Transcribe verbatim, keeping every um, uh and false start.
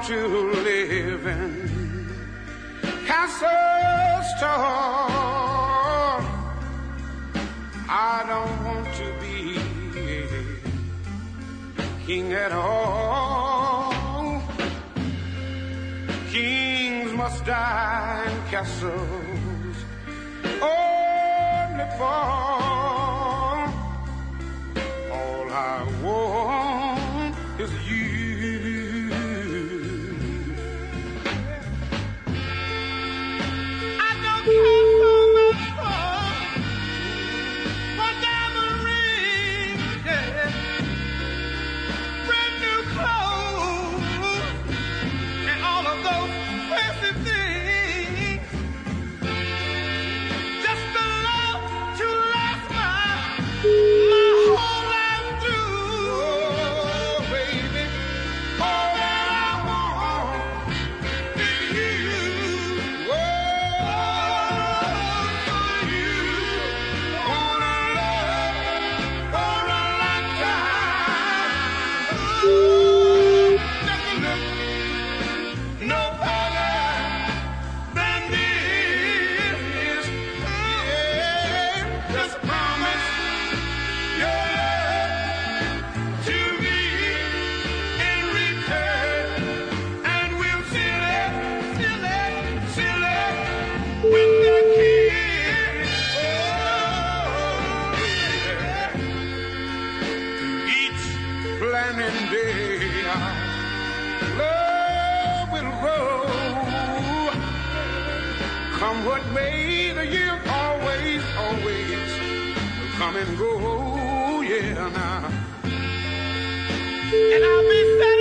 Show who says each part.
Speaker 1: to live in castles tall. I don't want to be king at all. Kings must die in castles only fall. All I want is you. I don't care so much for for diamond ring, yeah, brand new clothes, and all of those fancy things. Just the love to last my my whole life through, oh, baby. All that I want is you. Oh, you. Wanna love for a lifetime. Ooh, just a look, no better than this. Yeah, just promise your love to me in return, and we'll seal it, seal it, seal it with the kiss. Oh, yeah. Through each planning day, our love will grow. Come what may, the year always, always will come and go. Yeah, now. And I'll be satisfied.